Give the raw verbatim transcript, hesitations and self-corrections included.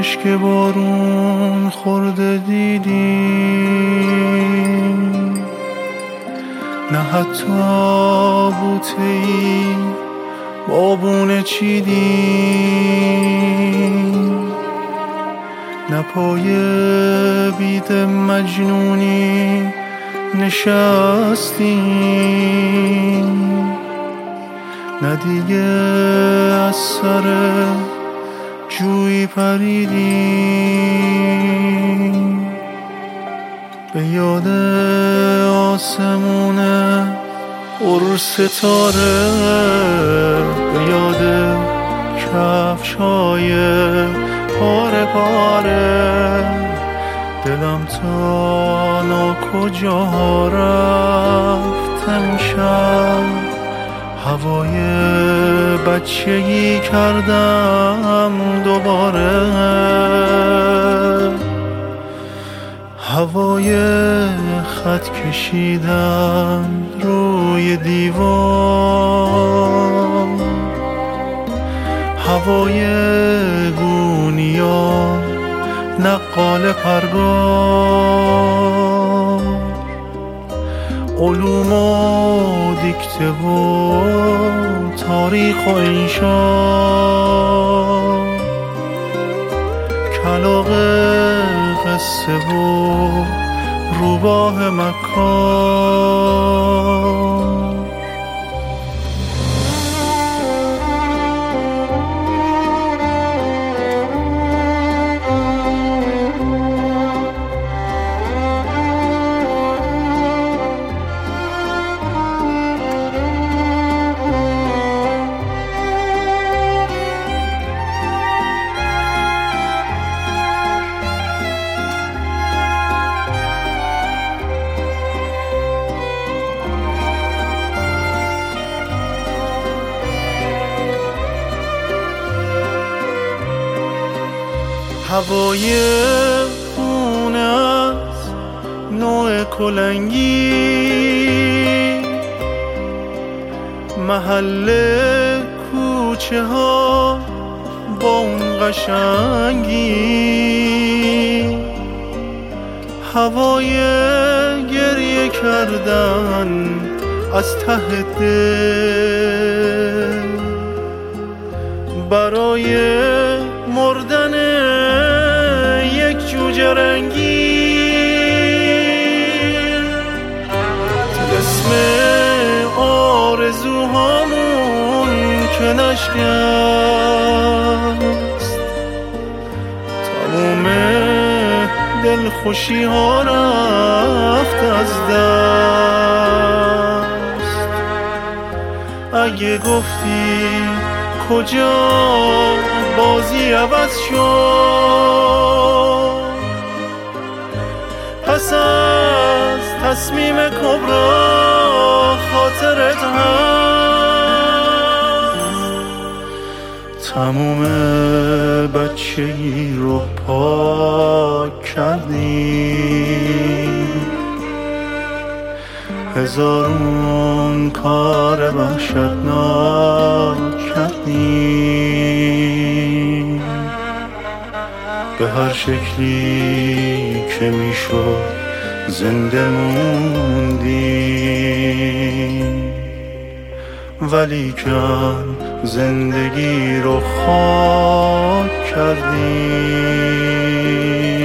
عشق که بارون خورده دیدیم، نه حتی بوته‌ای بابونه چیدیم، نه پای بید مجنونی نشستیم، نه دیگه از سر جویی پریدیم. به یاد آسمونه پر ستاره، به یاد کفش‌های پاره پاره، دلم تا ناکجاها رفت امشب. هوای بچگی کردم دوباره، هوای خط کشیدن روی دیوار، هوای گونیا نقال پرگار، علوم و دیکته و تاریخ و انشا، کلاغ قصه و روباه مکار. هوای خونه از نوع کلنگی، محل کوچه ها با اون قشنگی، هوای گریه کردن از ته دل برای مردن یک جوجه رنگی، اسم آرزوهامون که نشکست، تموم دلخوشی ها رفت از دست. اگه گفتی کجا بازی عوض شد، پس از تصمیم کبرا خاطرت هست، تموم بچگی رو پاک کردیم، هزارون کار وحشتناک کردیم، به هر شکلی که میشد زنده موندیم، ولی کن زندگی رو خاک کردیم.